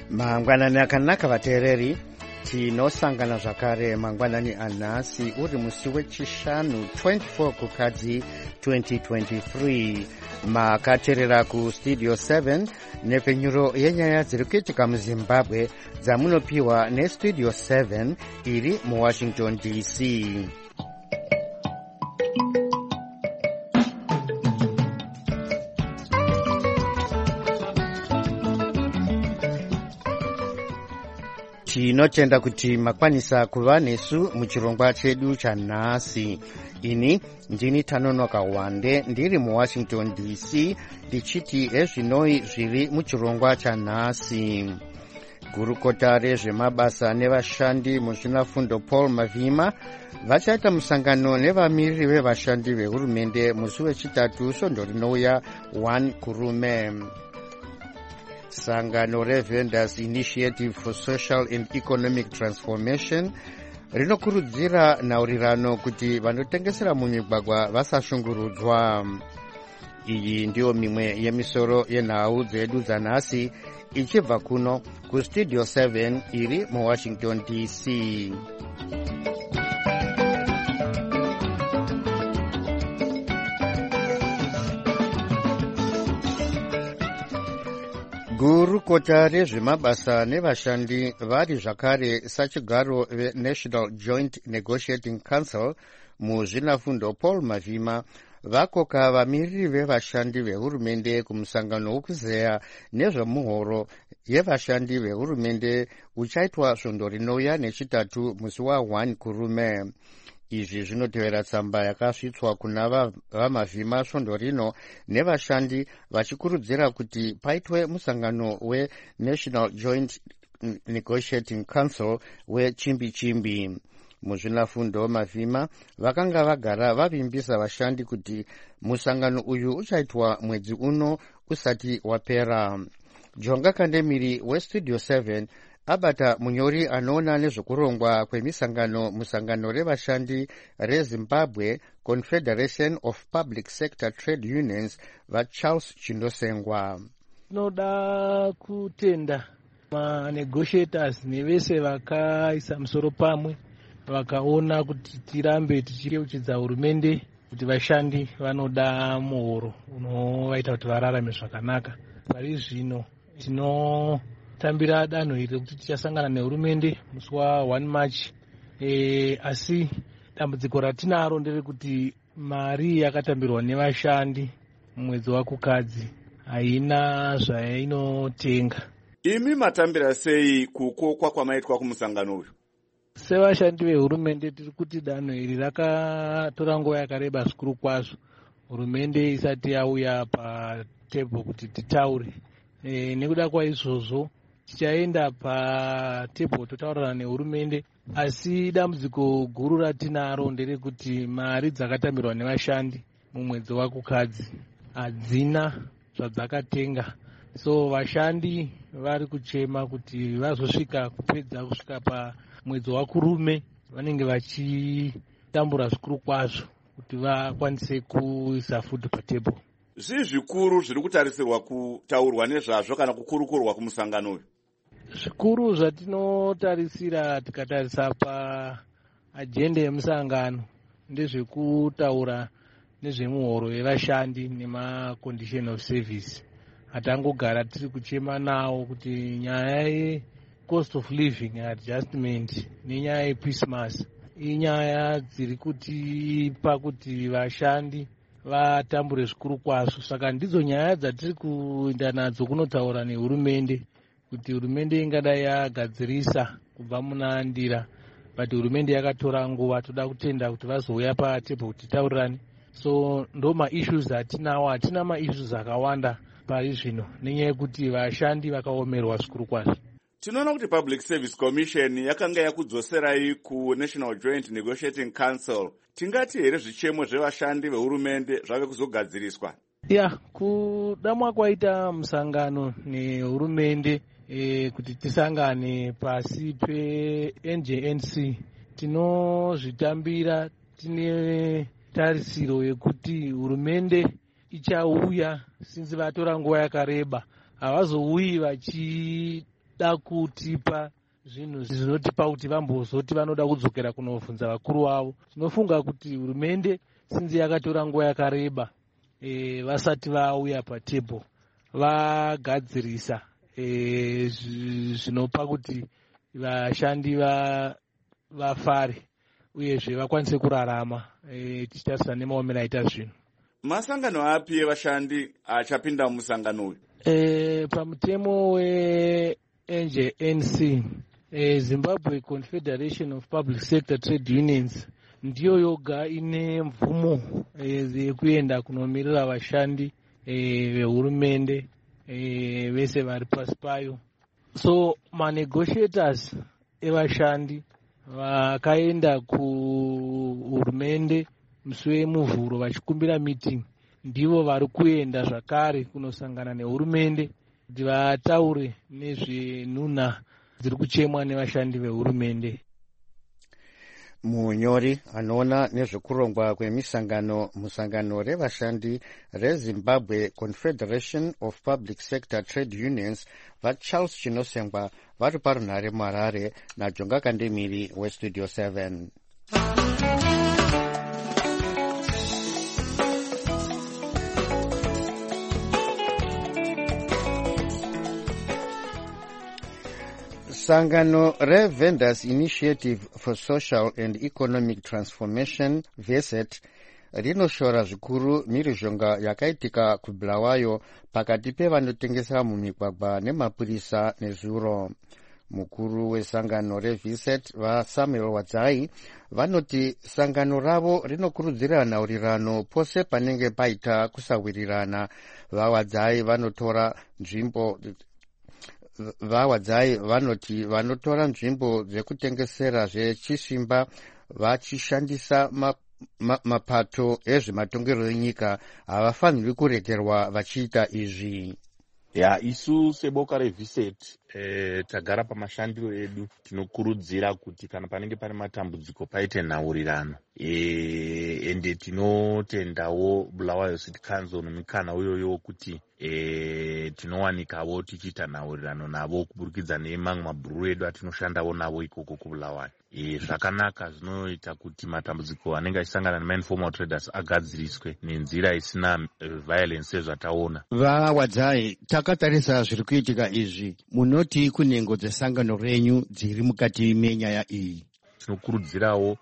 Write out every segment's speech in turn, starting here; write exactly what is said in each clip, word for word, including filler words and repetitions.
Mangwanani akanaka vateereri, tinosangana zvakare mangwanani anhasi uri musi wechishanu twenty-four kukadzi twenty twenty-three. Makateerera kustudio seven nepfenyuro yenyaya dziri kuitika muzimbabwe dzamunopiwa nestudio seven iri muwashington D C. Tinotenda kuti makwanisa kuva nesu muchirongwa chedu chanhasi. Ini ndini Tanonoka Wande ndiri muwashington D C ndichiti ezvinoi zviri muchirongwa chanhasi. Gurukota rezvemabasa nevashandi muzvinafundo Paul Mavhima vachaita musangano nevamiriri vevashandi vehurumende musi wechitatu svondo rinouya one kurume. Sangano reVendors Initiative for Social and Economic Transformation rinokurudzira nhaurirano kuti vanotengesera mumigwagwa vasashungurudzwa. Iyi ndiyo mimwe yemisoro yenhau dzedu dzanhasi ichibva kuno kustudio seven iri muwashington D C. Gurukota rezvemabasa nevashandi vari zvakare sachigaro veNational Joint Negotiating Council muzvinafundo Paul Mavhima vakoka vamiriri vevashandi vehurumende kumusangano wekuzeya nezvemuhoro yevashandi vehurumende uchaitwa svondo rinouya nechitatu musi wa one kurume. Izvi zvinotevera tsamba yakasvitswa kuna vaMavhima svondo rino nevashandi vachikurudzira kuti paitwe musangano weNational Joint Negotiating Council wechimbi-chimbi. Muzvinafundo Mavhima vakanga vagara vavimbisa vashandi kuti musangano uyu uchaitwa mwedzi uno usati wapera. Jonga Kandemiri westudio seven abata munyori anoona nezvekurongwa kwemisangano musangano revashandi reZimbabwe Confederation of Public Sector Trade Unions vaCharles Chindosengwa. Tinoda kutenda manegotiators nevese vakaisa musoro pamwe vakaona kuti tirambe tichiyeuchidza hurumende kuti vashandi vanoda muhoro unovaita kuti vararame zvakanaka. Pari zvino tino tambira danho iri kuti tichasangana nehurumende musi wa one March, e, asi dambudziko ratinaro nderekuti mari yakatambirwa nevashandi mumwedzi wakukadzi haina zvainotenga. Imi matambira sei kukokwa kwamaitwa kumusangano uyu? Sevashandi vehurumende tiri kuti danho iri rakatora nguva yakareba zvikuru kwazvo hurumende isati yauya patebho kuti titaure. E, nekuda kwaizvozvo tichaenda patebho totaurana nehurumende, asi dambudziko guru ratinaro nderekuti mari dzakatambirwa nevashandi mumwedzi wakukadzi hadzina zvadzakatenga. So vashandi vari kuchema kuti vazosvika kupedza kusvika pamwedzi wakurume vanenge vachitambura zvikuru kwazvo kuti vakwanise kuisa futi patebho. Zvii zvikuru zviri kutarisirwa kutaurwa nezvazvo kana kukurukurwa kumusangano uyu? Zvikuru zvatinotarisira tikatarisa paajenda yemusangano ndezvekutaura nezvemuhoro wevashandi nemacondition of service. Hatangogara tiri kuchema nawo kuti nyaya yecost of living adjustment nenyaya yeChristmas inyaya dziri kutipa kuti vashandi vatambure zvikuru kwazvo. Saka ndidzo nyaya dzatiri kuenda nadzo kunotaura nehurumende kuti hurumende ingadai yagadzirisa kubva muna ndira, but hurumende yakatora nguva. Toda kutenda kuti vazouya patebho kuti taurirane. So ndo maissues atinawo, hatina maissues akawanda pari zvino nenyaya yekuti vashandi vakaomerwa zvikuru kwazvo. Tinoona kuti Public Service Commission yakanga yakudzoserai kuNational Joint Negotiating Council. Tingati here zvichemo zvevashandi vehurumende zvave kuzogadziriswa? Ya, kudamwa kwaita musangano nehurumende e, kuti tisangane pasi pe-N J N C, tinozvitambira tine tarisiro yekuti hurumende ichauya since vatora nguva yakareba. Havazouyi vachi vanoda kutipa zvinhu zvinotipa kuti vambozoti vanoda kudzokera kunobvunza vakuru vavo. Tinofunga kuti hurumende sinzi yakatora nguva yakareba e, vasati vauya patebho vagadzirisa e, zvinopa kuti vashandi va, vafare uyezve vakwanise kurarama e, tichitarisa nemaomero aita zvinhu. Masangano api evashandi achapinda mumusangano uyu? E, pamutemo we-N J N C e, Zimbabwe Confederation of Public Sector Trade Unions ndiyo yoga ine mvumo yekuenda e, kunomirira vashandi vehurumende e, vese vari pasi payo. So manegotiators evashandi vakaenda kuhurumende musi wemuvhuro vachikumbira meeting ndivo vari kuenda zvakare kunosangana nehurumende kuti vataure nezvenhunha dziri kuchemwa nevashandi vehurumende. Munyori anoona nezvekurongwa kwemisangano musangano revashandi reZimbabwe Confederation of Public Sector Trade Unions vaCharles Chinosengwa vari parunhare muHarare naJonga Kandemiri weStudio seven. Sangano reVendors Initiative for Social and Economic Transformation VESET rinoshora zvikuru mhirizhonga yakaitika kuBulawayo pakati pevanotengesa mumigwagwa nemapurisa nezuro. Mukuru wesangano reVESET vaSamuel Wadzai vanoti sangano ravo rinokurudzira nhaurirano pose panenge paita kusawirirana. VaWadzai vanotora nzvimbo VaWadzai vanoti vanotora nzvimbo dzekutengesera zvechisimba vachishandisa ma, ma, mapato ezvematongerero enyika havafanirwi kuregerwa vachiita izvi. Ya isu seboka reVESET eh, tagara pamashandiro edu tinokurudzira kuti kana panenge pane matambudziko paite nhaurirano eh, ende tinotendawo Bulawayo City Council nomikana uyoyo kuti eh, tinowanikavo tichiita nhaurirano navo kuburikidza nemamwe mabhuru edu atinoshandawo navo ikoko kuBulawayo. E, zvakanaka zvinoita kuti matambudziko anenge achisangana nemainformal traders agadziriswe nenzira isina uh, violence sezvataona. VaWadzai, takatarisa zviri kuitika izvi, munoti kunhengo dzesangano renyu dziri mukati menyaya iyi? Tinokurudzirawo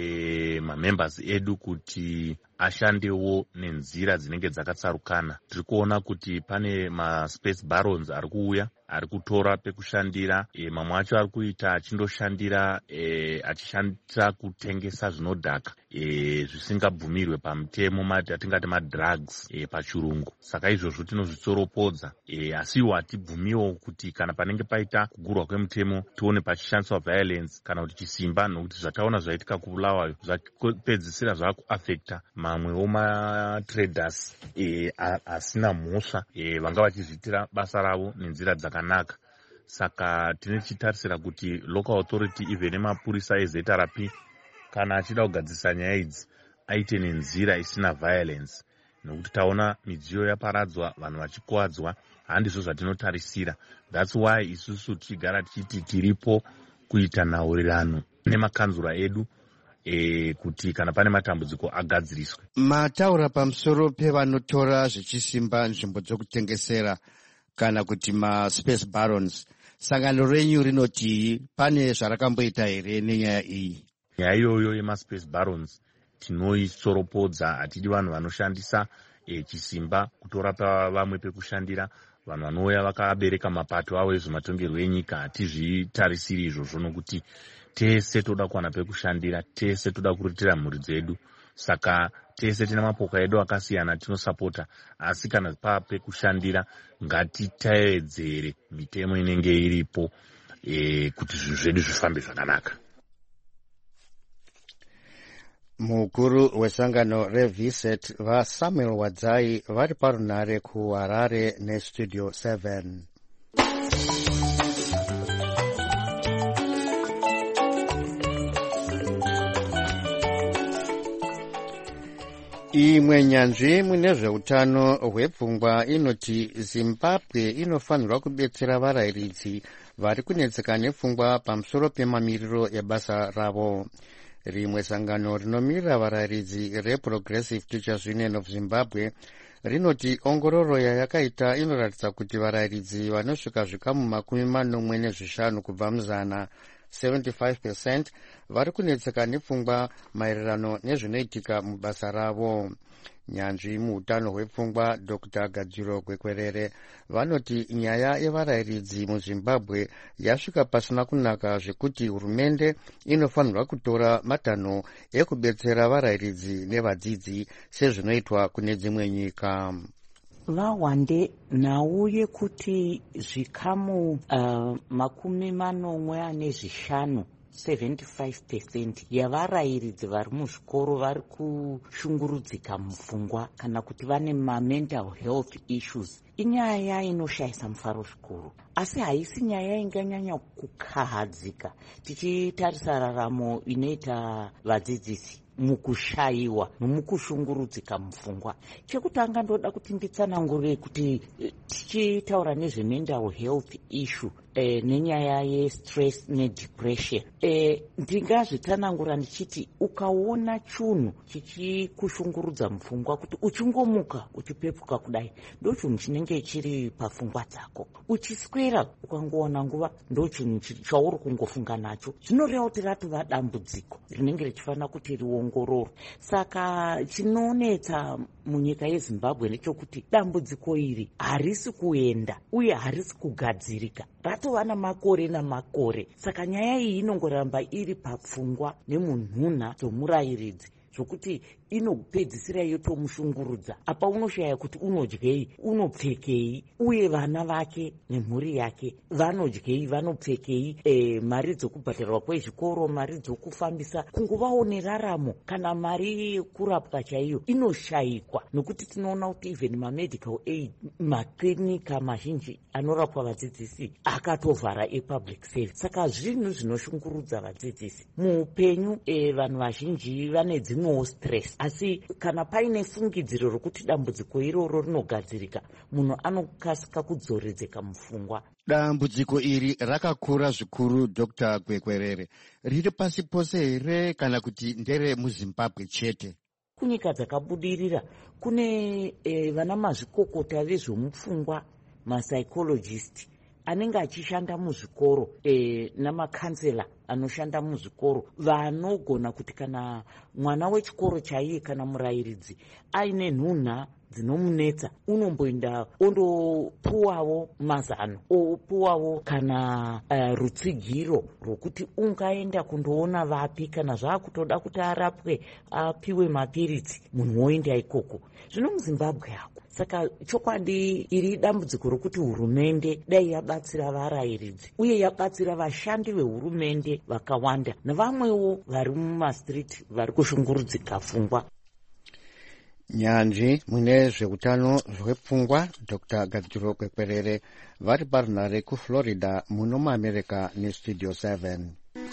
e, mamembers edu kuti ashandewo nenzira dzinenge dzakatsarukana. Tiri kuona kuti pane maspace barons ari kuuya ari kutora pekushandira, e, mamwe acho ari kuita achindoshandira e, achishandisa kutengesa zvinodhaka e, zvisingabvumirwe pamutemo atingati madrugs e, pachirungu. Saka izvozvo tinozvitsoropodza e, asiwo hatibvumiwo kuti kana panenge paita kugurwa kwemutemo tione pachishandiswa violence kana kuti chisimba, nokuti zvataona zvaitika kuBulawayo zvapedzisira zvakuafecta mamwewo matraders e, asina mhosva e, vanga vachizviitira basa ravo nenzira dzakanaka. Saka tinochitarisira kuti local authority even nemapurisa eZ R P kana achida kugadzisa nyaya idzi aite nenzira isina violence, nokuti taona midziyo yaparadzwa, vanhu vachikuwadzwa, handizvo zvatinotarisira. That's why isusu tichigara tichiti tiripo kuita nhaurirano nemakanzura edu E, kuti kana pane matambudziko agadziriswe. Mataura pamusoro pevanotora zvechisimba nzvimbo dzokutengesera kana kuti maspace barons, sangano renyu rinoti pane zvarakamboita here nenyaya iyi? Nyaya iyoyo yemaspace barons tinoisoropodza. Hatidi vanhu vanoshandisa e, chisimba kutora pavamwe pekushandira, vanhu vanouya vakabereka mapato avo ezvematongerwo enyika. Hatizvitarisiri izvozvo nokuti tese toda kuwana pekushandira, tese toda kuritira mhuri dzedu. Saka tese tina mapoka edu akasiyana tinosapota, asi kana pa pekushandira ngatitevedzere mitemo inenge iripo e, kuti zvinhu zvedu zvifambe zvakanaka. Mukuru wesangano reVESET vaSamuel Wadzai vari parunhare kuHarare neStudio seven. imwe nyanzvi mune zveutano hwepfungwa inoti Zimbabwe inofanirwa kubetsera varayiridzi vari kunetseka nepfungwa pamusoro pemamiriro ebasa ravo. Rimwe sangano rinomirira varayiridzi reProgressive Teachers Union of Zimbabwe rinoti ongororo yayakaita inoratidza kuti varayiridzi vanosvika zvikamu makumi manomwe nezvishanu kubva muzana seventy-five percent vari kunetseka nepfungwa maererano nezvinoitika mubasa ravo. Nyanzvi muutano hwepfungwa Doctor Gadziro Kwekwerere vanoti nyaya yevarayiridzi muZimbabwe yasvika pasina kunaka zvekuti hurumende inofanirwa kutora matanho ekubetsera varayiridzi nevadzidzi sezvinoitwa kune dzimwe nyika. Vawande nhau yekuti zvikamu uh, makumi manomwe ane zvishanu seventy-five percent yavarayiridzi vari muzvikoro vari kushungurudzika mupfungwa kana kuti vane ma-mental health issues inyaya inoshayisa mufaro zvikuru, asi haisi nyaya inganyanya kukahadzika tichitarisa raramo inoita vadzidzisi mukushayiwa nomukushungurudzika mupfungwa. Chekutanga ndoda kuti nditsanangure kuti tichitaura nezve-mental health issue E, nenyaya yestress nedepression e, ndingazvitsanangura ndichiti ukaona chunhu chichikushungurudza mupfungwa kuti uchingomuka uchipepuka kudai ndo chinhu chinenge chiri pafungwa dzako, uchiswera ukangowana nguva ndo chinhu chauri kungofunga nacho, zvinoreva kuti ratova dambudziko rinenge richifanira kuti riongororwe. Saka chinonetsa munyika yeZimbabwe ndechekuti dambudziko iri harisi kuenda uye harisi kugadzirika, ratova namakore namakore. Saka nyaya iyi inongoramba iri papfungwa nemunhunha dzomurayiridzi zvokuti inopedzisira yotomushungurudza. Apa unoshaya kuti unodyei, unopfekei, uye vana vake nemhuri yake vanodyei, vanopfekei, e, mari dzokubhadharwa kwezvikoro, mari dzokufambisa, kungovawo neraramo kana mari yekurapwa chaiyo inoshayikwa, nokuti tinoona kuti even mamedical aid maklinika mazhinji anorapwa vadzidzisi akatovhara epublic service. Saka zvinhu zvinoshungurudza vadzidzisi muupenyu. E, vanhu vazhinji vane dzimwewo stress, asi kana paine fungidziro rokuti dambudziko iroro rinogadzirika munhu anokasika kudzoredzeka mupfungwa. Dambudziko iri rakakura zvikuru. Doctor Kwekwerere, riri pasi pose here kana kuti ndere muZimbabwe chete? Kunyika dzakabudirira kune e, vana mazvikokota vezvomupfungwa, mapsychologist anenge achishanda muzvikoro e, namakansela anoshanda muzvikoro vanogona kuti kana mwana wechikoro chaiye kana murayiridzi aine nhunha dzinomunetsa unomboenda ondopuwawo mazano, opuwawo kana uh, rutsigiro rwokuti ungaenda kundoona vapi kana zvaakutoda kuti arapwe apiwe mapiritsi munhu woenda ikoko. Zvino muZimbabwe yako. Saka chokwadi iri dambudziko rokuti hurumende dai yabatsira varayiridzi uye yabatsira vashandi vehurumende vakawanda nevamwewo vari mumastreet vari kushungurudzika pfungwa. Nyanzvi mune zveutano hwepfungwa Doctor Gadziro Kwekwerere vari parunhare kuFlorida muno muAmerica neStudio seven.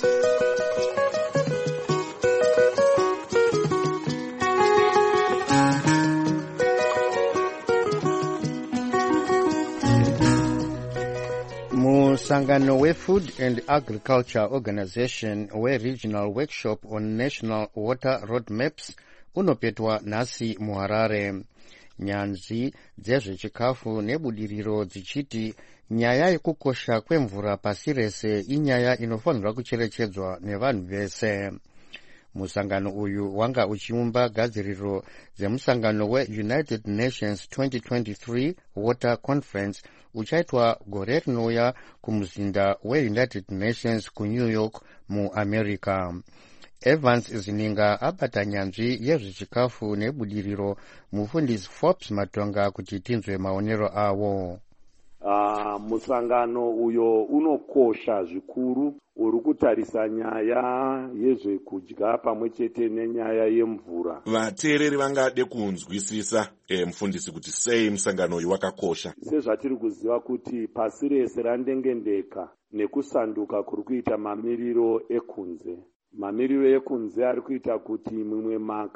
Musangano weFood and Agriculture Organization weRegional Workshop on National Water Roadmaps unopetwa nhasi muHarare. Nyanzvi dzezvechikafu nebudiriro dzichiti nyaya yekukosha kwemvura pasi rese inyaya inofanirwa kucherechedzwa nevanhu vese. Musangano uyu wanga uchiumba gadziriro dzemusangano weUnited Nations twenty twenty-three Water Conference uchaitwa gore rinouya kumuzinda weUnited Nations kuNew York muAmerica. Evans Zininga abata nyanzvi yezvechikafu nebudiriro mufundisi Forbes Matonga kuti tinzwe maonero awo. Uh, musangano uyo unokosha zvikuru, uri kutarisa nyaya yezvekudya pamwe chete nenyaya yemvura. Vateereri vangade kunzwisisa e, mufundisi kuti sei musangano uyu wakakosha. Sezvatiri kuziva kuti pasi rese randengendeka nekusanduka kuri kuita mamiriro ekunze. Mamiriro ekunze ari kuita kuti mimwe maka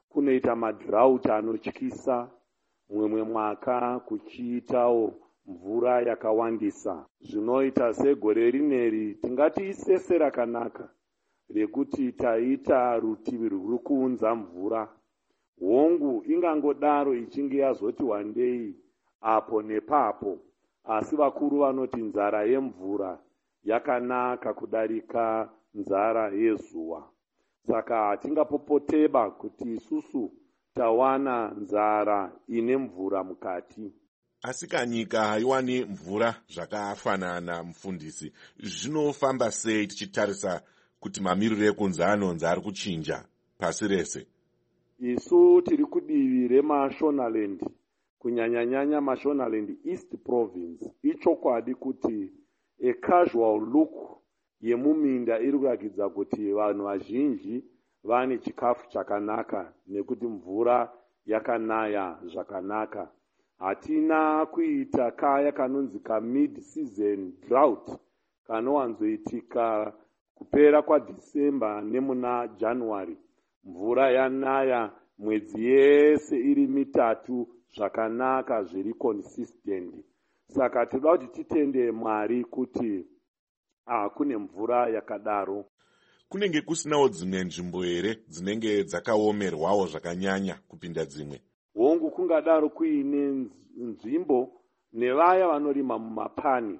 kunoita madhirauti anotyisa, mumwe mwaka kuchiitawo mvura yakawandisa. Zvinoita segore rineri tingati isese rakanaka rekuti taita rutivi rwuri kuunza mvura. Hongu ingangodaro ichinge yazoti wandei apo nepapo, asi vakuru vanoti nzara yemvura yakanaka kudarika nzara yezuva. Saka hatingapopoteba kuti isusu tawana nzara ine mvura mukati. Asi kanyika haiwani mvura zvakafanana, mufundisi, zvinofamba sei tichitarisa kuti mamiriro ekunzi anonzi ari kuchinja pasi rese? Isu tiri kudivi remashonaland, kunyanyanyanya mashonaland East Province. Ichokwadi kuti a casual look yemuminda iri kurakidza kuti vanhu vazhinji vane chikafu chakanaka nekuti mvura yakanaya zvakanaka. Hatina kuita kaya kanonzi ka mid season drought kanowanzoitika kupera kwaDhisemba nemuna January. Mvura yanaya mwedzi yese iri mitatu zvakanaka zviri consistent. Saka toda kuti titende Mwari kuti ah, kune mvura yakadaro. Kunenge kusinawo dzimwe nzvimbo here dzinenge dzakaomerwawo zvakanyanya kupinda dzimwe? Hongu kungadaro kuine nzvimbo nevaya vanorima mumapani.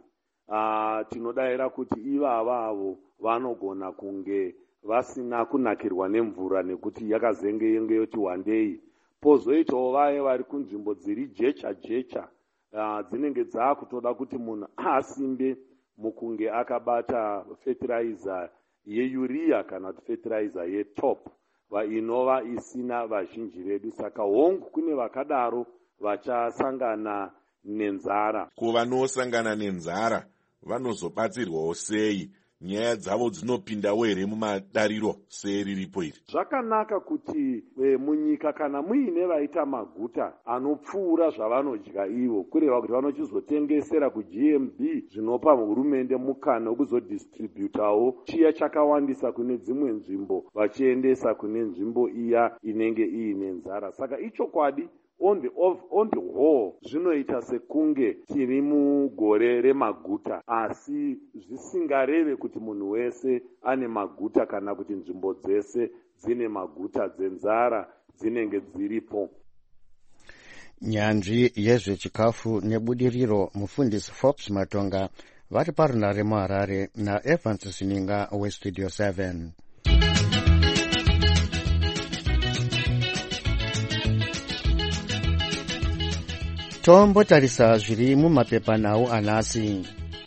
Ah, tinodayira kuti ivava avo vanogona kunge vasina kunakirwa nemvura nekuti yakazenge yenge yoti wandei. Pozoitawo vaya vari kunzvimbo dziri jecha jecha, ah, dzinenge dzakutoda kuti munhu asimbe mukunge akabata fertilizer yeurea kana kuti fertilizer yetop inova isina vazhinji vedu. Saka hongu kune vakadaro vachasangana nenzara. Kuvanosangana nenzara vanozobatsirwawo sei? Nyaya dzavo dzinopindawo here mumadariro seriripo iri? Zvakanaka kuti e, munyika kana muine vaita maguta anopfuura zvavanodya ivo, kureva kuti vanochizotengesera kuG M B zvinopa hurumende mukana wekuzodistributawo chiya chakawandisa kune dzimwe nzvimbo vachiendesa kune nzvimbo iya inenge iine nzara. Saka ichokwadi on the, of, on the whole zvinoita sekunge tiri mugore remaguta, asi zvisingareve kuti munhu wese ane maguta kana kuti nzvimbo dzese dzine maguta. Dzenzara dzinenge dziripo. Nyanzvi yezvechikafu nebudiriro, mufundisi Forbes Matonga vari parunare muHarare naEvans Sininga weStudio seven. Tombotarisa zviri mumapepanhau anhasi.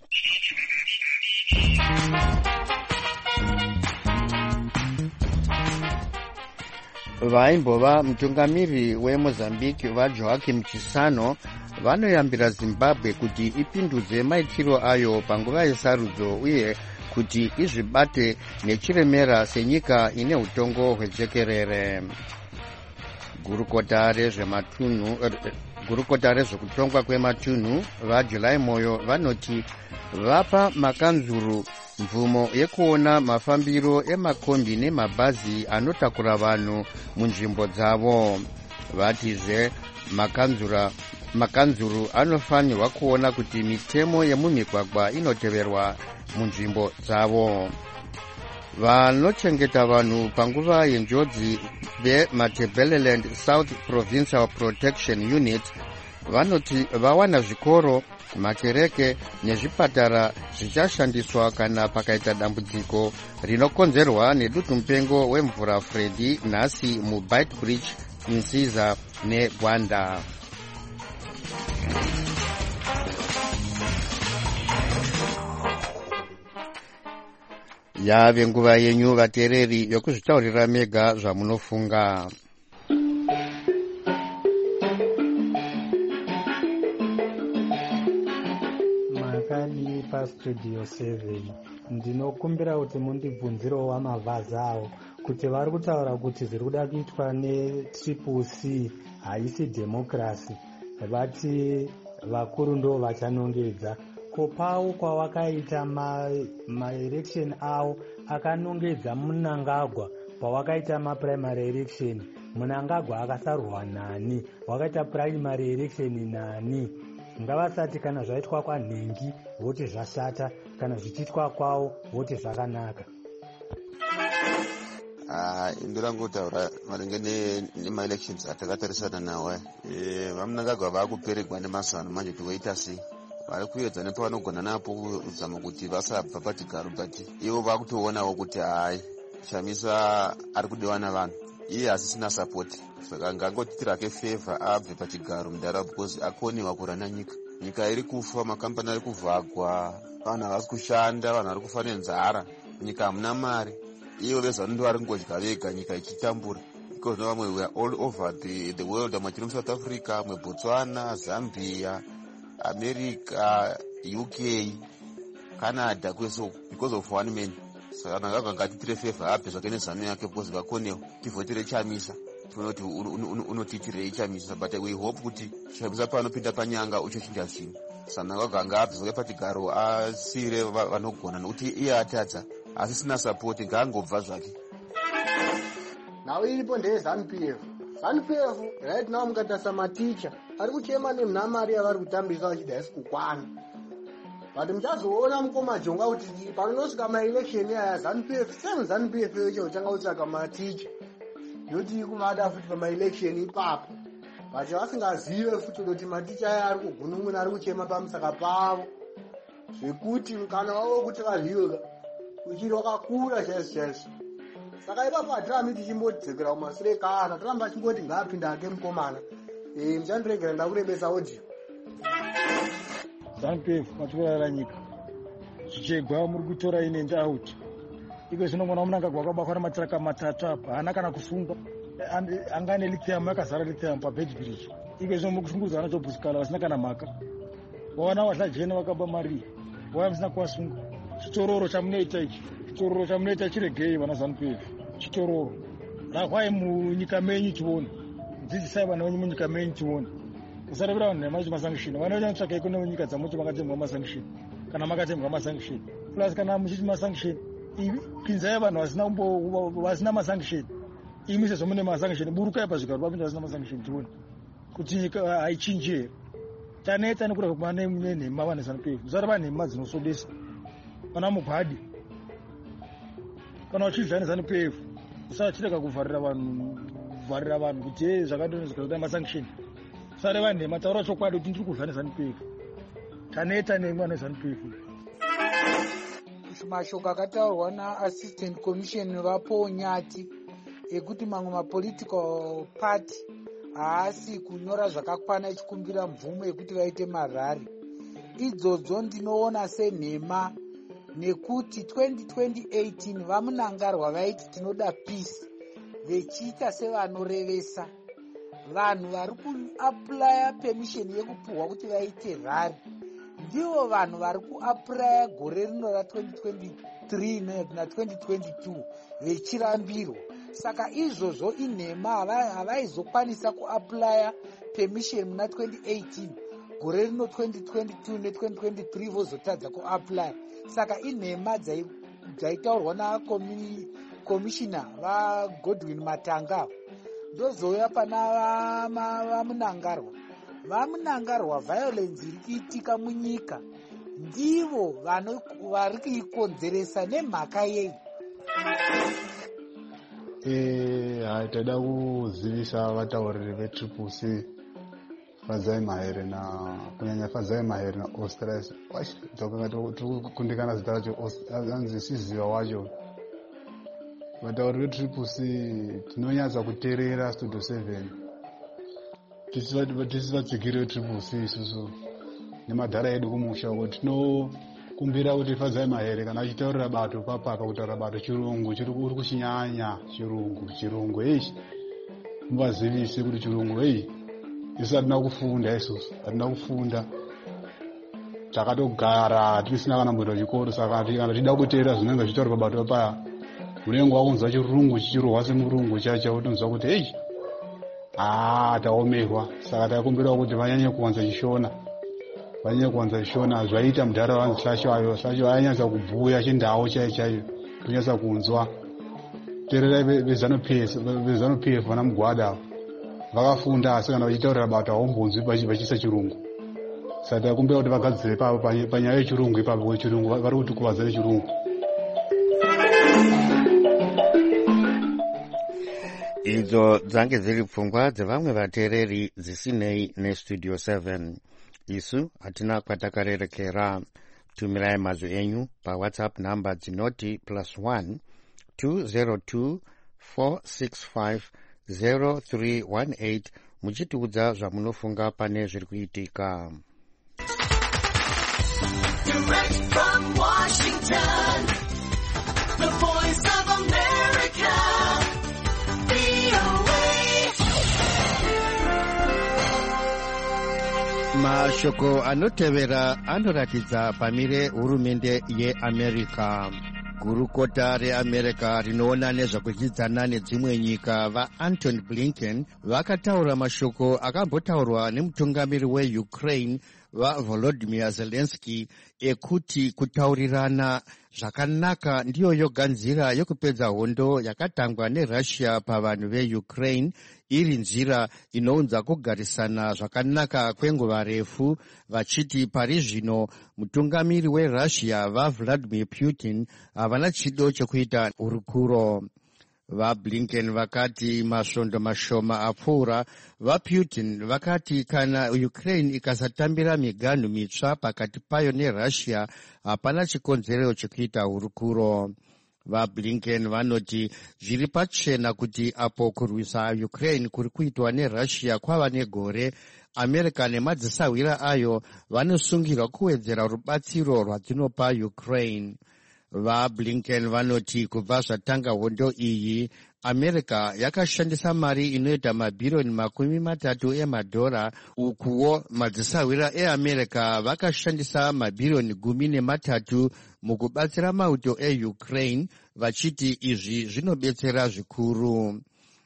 Vaimbova mutungamiri weMozambique vaJoaquim Chissano vanoyambira Zimbabwe kuti ipindudze maitiro ayo panguva yesarudzo uye kuti izvibate nechiremera senyika ine utongo hwejekerere. Gurukota rezvematunhu gurukota rezvekutongwa kwematunhu vaJulai Moyo vanoti vapa makanzuru mvumo yekuona mafambiro emakombi nemabhazi anotakura vanhu munzvimbo dzavo. Vatizve makanzura makanzuru anofanirwa kuona kuti mitemo yemumigwagwa inoteverwa munzvimbo dzavo. Vanochengeta vanhu panguva yenjodzi veMatabeleland South Provincial Protection Unit vanoti vawana zvikoro, makereke nezvipatara zvichashandiswa kana pakaita dambudziko rinokonzerwa nedutu-mupengo wemvura Freddy nhasi muBeitbridge, Nsiza neGwanda. Yave nguva yenyu vateereri yokuzvitaurira mega zvamunofunga. Makadi paStudio seven ndinokumbira kuti mundibvunzirewo wamavhazi avo kuti vari kutaura kuti zviri kuda kuitwa netriple C haisi democracy, vati vakuru ndo vachanongedza. Kopau kwawakaita maelection ma awo akanongedza Mnangagwa pawakaita maprimary election Mnangagwa akasarwa nani, wakaita primary election nani. Ngavasati kana zvaitwa kwaNhengi voti zvashata, kana zvichiitwa kwawo voti zvakanaka. Ndorangotaura maringe nemaelections atakatarisana nawo. Vamunangagwa vakuperegwa nemazano manje kuti voita sei. Vari kuedza nepavanogona napo kuzama kuti vasabva patigaro, but ivo vakutoonawo kuti hai Chamisa ari kudiwa navanhu, iye asisina sapoti. Saka ngangoti rake favor abve pachigaro mudhara because akoniwa kurana nyika. Nyika iri kufa, makampani ari kuvhagwa, vanhu havasi kushanda, vanhu vari kufa nenzara, nyika hamuna mari. Ivo vezano ndo vari kungodya vega, nyika ichitambura. Because vamwe we are all over the, the world, amwe tiri muSouth Africa, amwe Botswana, Zambia, America, U K, Canada, kweso because of one man. Saka nangagwa ngatitire favor abve zvake nezano yake because vakonewo tivhotire Chamisa. Tione kuti unotiitirei Chamisa, but we hope kuti Chamisa paanopinda panyanga uchochinja zvinhu. Saka nangagwa ngaabve zvake pachigaro asiyire vanogona nokuti iye atadza asisina support ngaangobva zvake. Nawo iripo ndezanu P F. Zanu P F right now mukatasa maticha ari kuchema nemari yavari kutambisa vachida isi kukwana. But muchazoona mukomajonga kuti panonosvika maelection aya Zanu P F same Zanu P F yocho changa kutsvaka maticha yoti kumada futi pamaelection ipapo. But vasingazive futi kuti maticha aya ari kugunun'una ari kuchema pamusaka pavo zvekuti mukana wavo kuti varhiwe uchiri wakakura chaizvo chaizvo. Saka ipapo hatirami tichimbodzekera kumashure kana toramba tichingoti ngaapinda hake mukomana. Eh, muchandiregera ndakurebesa audio. Zanu P F matorara nyika zvichegwa muri kutora ine ndauti iko zvinongona Mnangagwa wakabakwa namatiraka matatu apa, haana kana kusungwa, angane lithium yakazara lithium pabedge bridge. Iko zvino muri kushungudza vana Jobuscala vasina kana mhaka, vaona vahlajena vakaba mari vaya musina kuvasunga. Chitororo chamunoita ichi, chitororo chamunoita chiregei vana Zanu P F, chitororo rahwai munyika menyu tione, dzidzisai vana venyu munyika menyu tione. Usarebera vanhu nemacho masanction, vana venyu vanotsvaka iko nemunyika dzamuti makatembwa masanction kana makatembwa masanction. Plus kana muchiti masanction pinzai vanhu vasina umbo vasina masanction, imi sezvo mune masanction burukai pazvigaro vapinda vasina masanction tione kuti nyika haichinje. Taneta nekuda kwekuma nenhema vana Zanu P F, musareva nhema dzinosodesa. Kana mugwadi kana uchidza neZanu P F usachirega kuvharira vanhu kuvharira vanhu kuti hey zvakadonezeka kuda masanction. Usareva nhema, taura chokwadi kuti ndiri kuvha neZanu P F. Taneta nemwa neZanu P F. Mashoko akataurwa naAssistant Commission vapo Nyati ekuti mamwe mapolitical party haasi kunyora zvakakwana ichikumbira mvumo yekuti vaite marari. Idzodzo ndinoona senhema nekuti twenty eighteen vamunangarwa vaiti tinoda peace, vechiita sevanorevesa vanhu vari kuaplya permission yekupuhwa kuti vaite rari. Ndivo vanhu vari kuaplya gore rino ratwenty twenty-three na twenty twenty-two vechirambirwa. Saka izvozvo inhema havaizokwanisa kuaplya permission muna twenty eighteen, gore rino twenty twenty-two ne twenty twenty-three vozotadza kuaplya. Saka inhema dzaitaurwa nakomishina vaGodwin Matanga. Ndozouya pana vamunangarwa. Vamunangarwa violence iri kuitika munyika ndivo vari kuikonzeresa nemhaka yei. Eh, haitoda kuzivisa vatauriri vetriple C Fadzai Mahere na kunyanya Fadzai Mahere na Australis. Wash tokanga tukundikana zita racho anzi siziva wacho. Vatauriri vetriple C tinonyatsa kuteerera Studio seven. Tisivadzikire triple C isusu nemadhara edu kumusha kuti tinokumbira kuti Fadzai Mahere kana achitaurira bato papapa kutaura bato chirungu chiri kuri kuchinyanya chirungu chirungu ichi muvazivise kuti chirungu ei isu hatina kufunda isusu hatina kufunda takatogara tisina kana mbuto chikoro. Saka kana tida kuteera zvinenge zvichitaurwa bato paya unenge wakunzwa chirungu chichirohwa semurungu chacho utonzwa kuti ei ah taomerwa. Saka takumbira kuti vanyanye kuwanza chishona, vanyanye kuwanza chishona zvaita mudhara vanhu slasho ayo slasho ayanyatsa kubhuya chindau chaiyo chaiyo tonyatsa kunzwa teerera vezanu p f vana mugwada vakafunda asi kana vachitaurira bata haumbonzwi vachiisa chirungu saka takumbira kuti vagadzire ipapo panyaya yechirungu ipapo chirungu vari kutikuvadza nechirungu. idzo dzange dziri pfungwa dzevamwe vateereri dzisinei nestudio seven. isu hatina kwatakarerekera. tumirai mazwi enyu pawhatsapp namba dzinoti plus one two zero two four six five zero three one eight muchitiudza zvamunofunga pane zviri kuitika. Direct from Washington, the voice of America, V O A. Mashoko anotevera anoratidza pamire hurumende yeAmerica. Gurukota reAmerica rinoona nezvakuchidzana nedzimwe nyika vaAntony Blinken vakataura mashoko akambotaurwa nemutungamiri weUkraine vaVolodymyr Zelensky ekuti kutaurirana zvakanaka ndiyo yoga nzira yokupedza hondo yakatangwa neRussia pavanhu veUkraine, iri nzira inounza kugarisana zvakanaka kwenguva refu, vachiti pari zvino mutungamiri weRussia vaVladimir Putin havana chido chekuita urukuro. VaBlinken vakati masvondo mashoma apfuura, vaPutin vakati kana Ukraine ikasatambira miganhu mitsva pakati payo neRussia hapana chikonzero chekuita hurukuro. VaBlinken vanoti zviri pachena kuti apo kurwisa Ukraine kuri kuitwa neRussia kwava negore, America nemadzisawira ayo vanosungirwa kuwedzera rubatsiro rwadzinopa Ukraine. VaBlinken vanoti kubva zvatanga hondo iyi, America yakashandisa mari inoita mabhiriyoni makumi matatu emadhora, ukuwo madzisawira eAmerica vakashandisa mabhiriyoni gumi nematatu mukubatsira mauto eUkraine, vachiti izvi zvinobetsera zvikuru.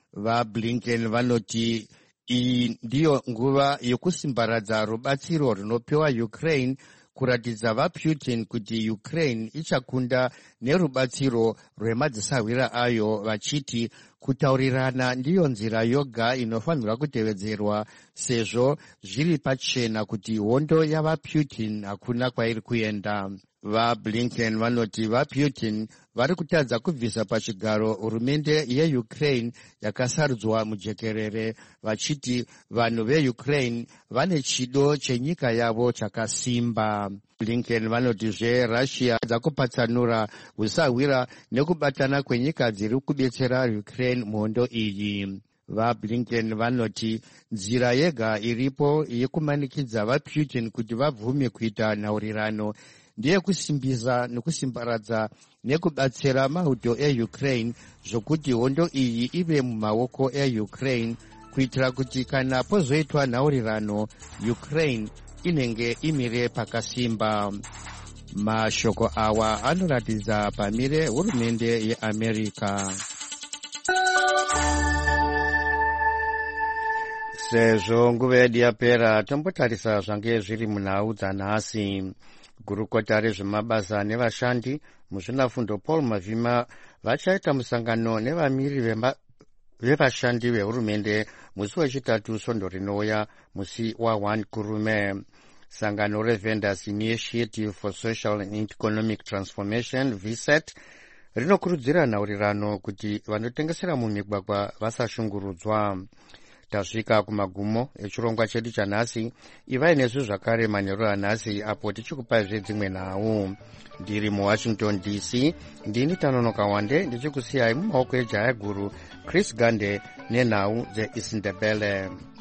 VaBlinken vanoti iyi ndiyo nguva yokusimbaradza rubatsiro runopiwa Ukraine, kuratidza vaPutin kuti Ukraine ichakunda nerubatsiro rwemadzisawira ayo, vachiti kutaurirana ndiyo nzira yoga inofanirwa kutevedzerwa, sezvo zviri pachena kuti hondo yavaPutin hakuna kwairi kuenda. VaBlinken vanoti vaPutin vari kutadza kubvisa pachigaro hurumende yeUkraine yakasarudzwa mujekerere, vachiti vanhu veUkraine vane chido chenyika yavo chakasimba. Blinken vanotizve Russia dzakupatsanura usahwira nekubatana kwenyika dziri kubetsera Ukraine muhondo iyi. VaBlinken vanoti nzira yega iripo yekumanikidza vaPutin kuti vabvume kuita nhaurirano ndiye kusimbisa nekusimbaradza nekubatsira mauto eUkraine, zvokuti hondo iyi ive mumaoko eUkraine, kuitira kuti kana pozoitwa nhaurirano Ukraine inenge imire pakasimba. Mashoko awa anoratidza pamire hurumende yeAmerica. Sezvo nguva yedu yapera, tombotarisa zvange zviri munhau dzanhasi. Gurukota rezvemabasa nevashandi muzvinafundo Paul Mavhima vachaita musangano nevamiri vevashandi vehurumende musi wechitatu svondo rinouya, musi waone kurume. Sangano reVendors Initiative for Social and Economic Transformation V S E T rinokurudzira nhaurirano kuti vanotengesera mumigwagwa vasashungurudzwa. Tasvika kumagumo echirongwa chedu chanhasi. Ivai nesu zvakare manheru anhasi apo tichikupai zvedzimwe nhau. Ndiri muWashington D C, ndini Tanonoka Wande ndichikusiyai mumaoko ejaya guru Chris Gande nenhau dzeIsindebele.